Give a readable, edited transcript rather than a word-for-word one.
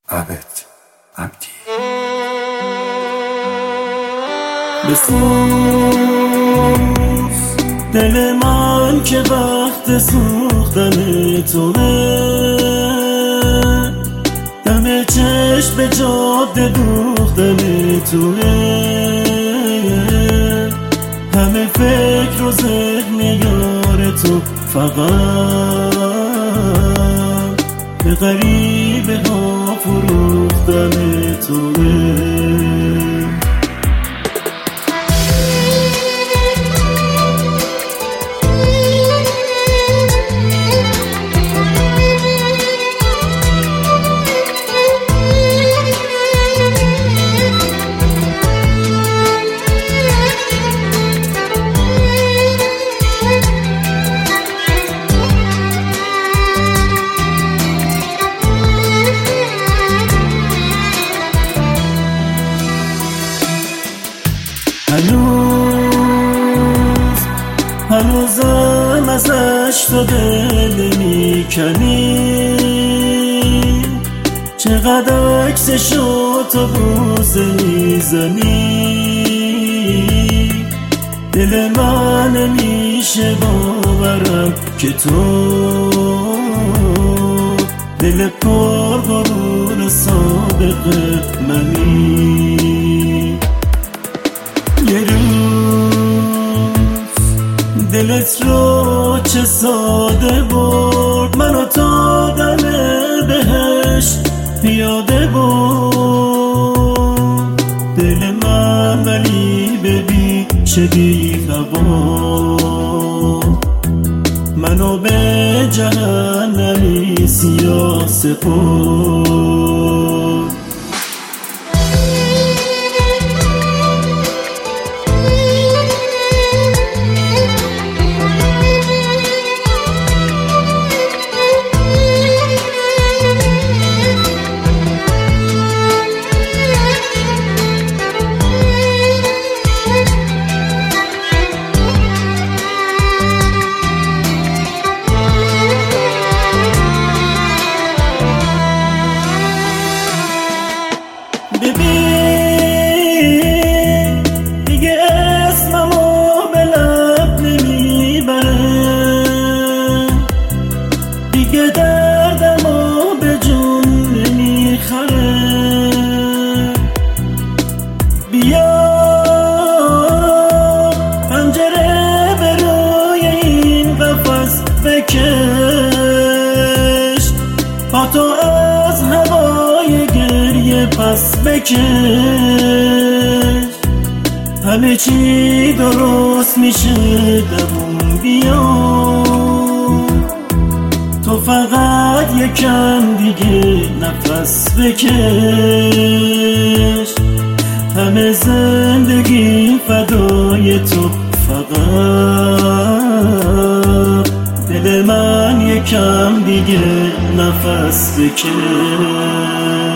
عبد عبدی. بسوز دل من که وقت سوختن توه، دم چشم جاده دوختن توه، همه فکر و ذهن یار تو فقط به غریبه ها فروختن توه. هنوزم ازش تو دل میکنی، چقدر عکسشو تو بوسه میزنی، دل من نمیشه باورم که تو دل پربارون سابق منی. یه دلت رو چه ساده برد، منو تا دم بهشت پیاده برد، دل من ولی ببین چه بی هوا، منو به جهنمی سیاه سپرد. ببین دیگه اسممو به لب نمیبره، دیگه دردمو به جون نمیخره، بیا پنجره به روی این قفس بکش، با تو از هوای گریه پس بکش، همه چی درست میشه دووم بیا، تو فقط یکم دیگه نفس بکش، همه زندگی فدای تو فقط، دل من یکم دیگه نفس بکش.